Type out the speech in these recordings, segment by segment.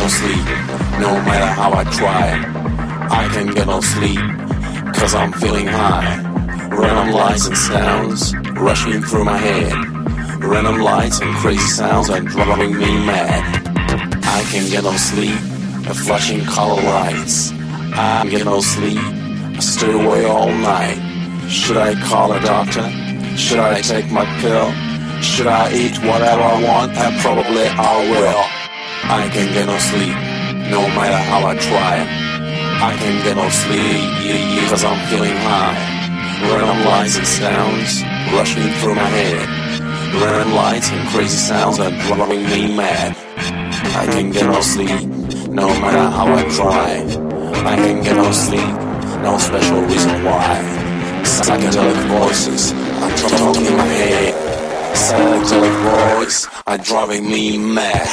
no sleep, no matter how I try. I can get no sleep, cause I'm feeling high. Random lights and sounds rushing through my head. Random lights and crazy sounds are driving me mad. I can get no sleep, flashing color lights. I can get no sleep, I stay away all night. Should I call a doctor? Should I take my pill? Should I eat whatever I want? And probably I will. I can get no sleep, no matter how I try. I can get no sleep, cause I'm feeling high. Random lights and sounds rushing through my head. Random lights and crazy sounds are driving me mad. I can get no sleep, no matter how I try. I can get no sleep, no special reason why. Psychedelic voices are talking in my head. Psychedelic voice are driving me mad.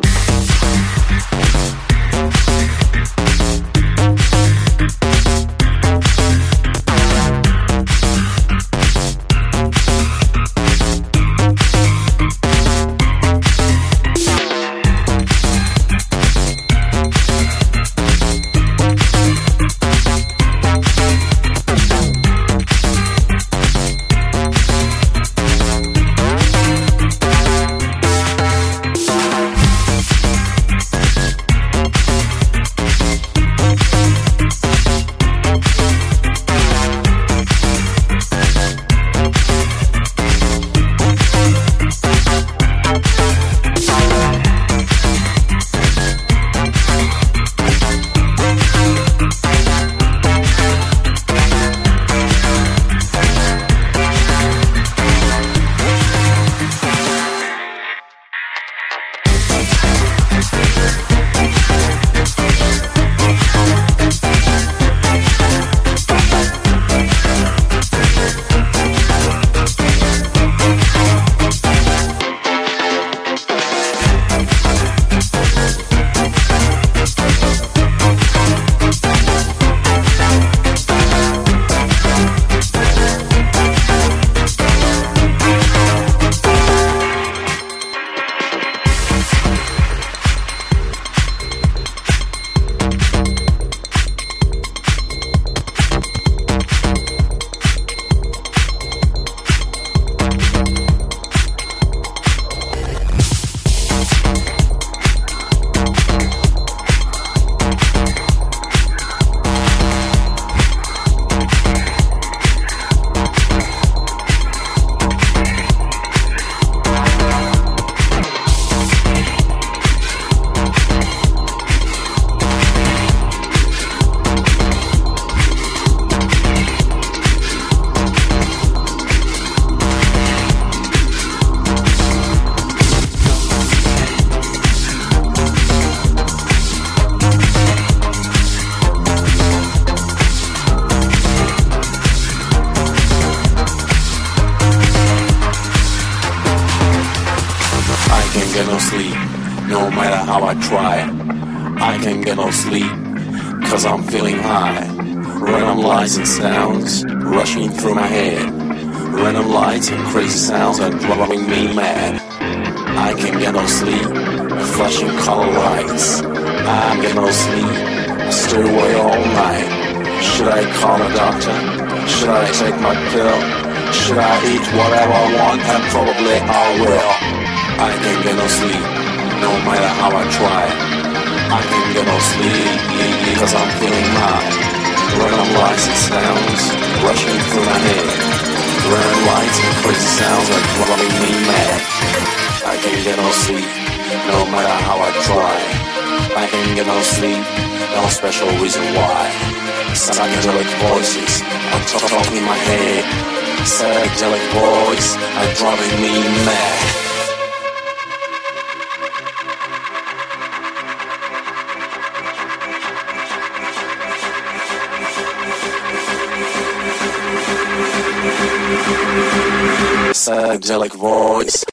And sounds rushing through my head. Random lights and crazy sounds are driving me mad. I can get no sleep, flashing color lights. I get no sleep, I stay away all night. Should I call a doctor? Should I take my pill? Should I eat whatever I want? And probably I will. I can get no sleep, no matter how I try. I can get no sleep, cause I'm feeling high. Random lights and sounds rushing through my head. Random lights and crazy sounds are driving me mad. I can't get no sleep, no matter how I try. I can't get no sleep, no special reason why. Psychedelic voices are talking in my head. Psychedelic voice are driving me mad. Psychedelic voice